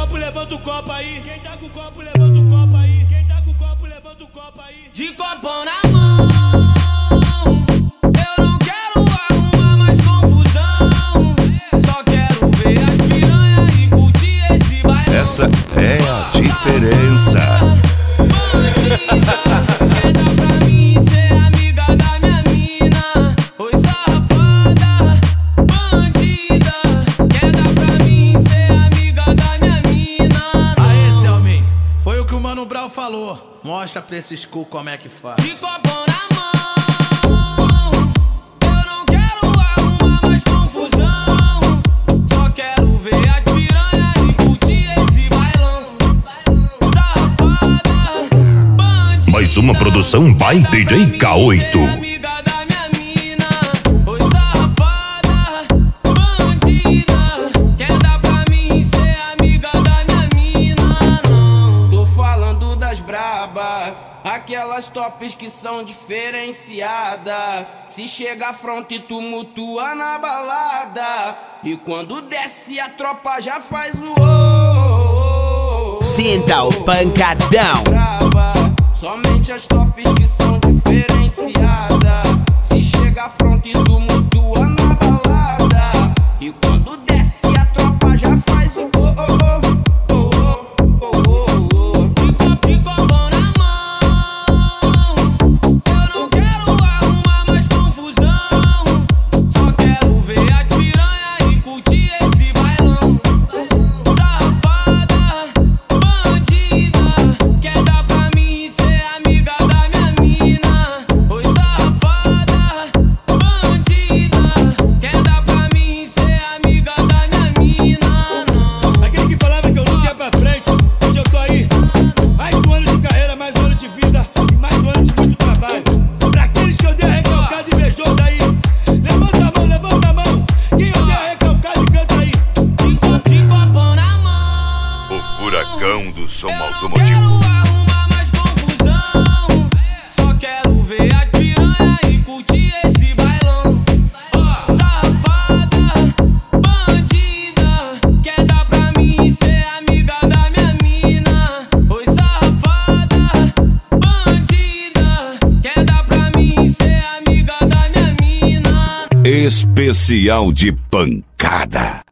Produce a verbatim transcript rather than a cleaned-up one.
copo, levanta o copo aí. Quem tá com o copo, levanta o copo aí. Quem tá com o copo, levanta o copo aí. De copão na mão, eu não quero arrumar mais confusão. Só quero ver as piranhas e curtir esse bailão. Essa é a diferença. Bandida, quer dar pra mim ser amiga da minha mina? Oi, safada. Bandida, quer dar pra mim ser amiga da minha mina? Aê, Selmin, foi o que o Mano Brown falou. Mostra pra esses cu como é que faz. De copão na mão, eu não quero arrumar mais confusão. Só quero ver as piranhas e curtir esse bailão. Safada, bandida, Mais uma produção by D J K oito. amiga da minha mina. Oi, safada, bandida, quer dar pra mim ser amiga da minha mina? Não, tô falando das braba, aquelas tops que são diferenciadas. Se chega à fronte, tumultua na balada. E quando desce, a tropa já faz o oh, oh, oh. Sinta o pancadão. Braba, somente as tops que são diferenciadas. Se chega à fronte, tumultua na balada. E quando desce, a tropa já faz o oh, oh, oh, oh, oh, oh, oh. De copo, de copão na mão, eu não quero arrumar mais confusão. Só quero ver as piranhas e curtir esse bailão. Safada, bandida, quer dar pra mim ser amiga da minha mina? Oi, safada, bandida, quer dar pra mim ser amiga da minha mina? Não. Aquele que falava que eu nunca ia pra frente, hoje eu tô aí. Mais um ano de carreira, mais um ano de vida e mais um ano de muito trabalho. Pra aqueles que eu dei a recalcada invejoso aí, levanta a mão, levanta a mão. Quem eu dei a recalcada e canta aí. De copo, de copão na mão, O furacão do som eu não automotivo. quero arrumar mais confusão. Só quero ver as piranhas e curtir esse bailão. Safada, bandida, quer dar pra mim ser amiga da minha mina? Oi, safada, bandida, quer dar pra mim ser amiga da minha mina? Especial de pancada.